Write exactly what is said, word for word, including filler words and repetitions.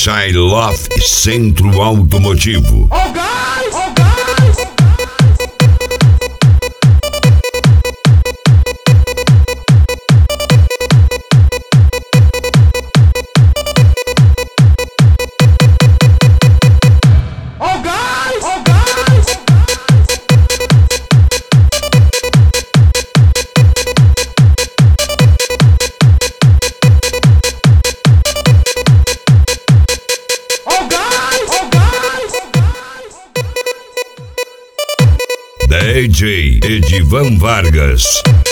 Shailof Centro Automotivo. Oh, guys! Oh, guys! Oh, guys! Oh, guys! Oh, guys! Oh, guys! D J Edivan Vargas.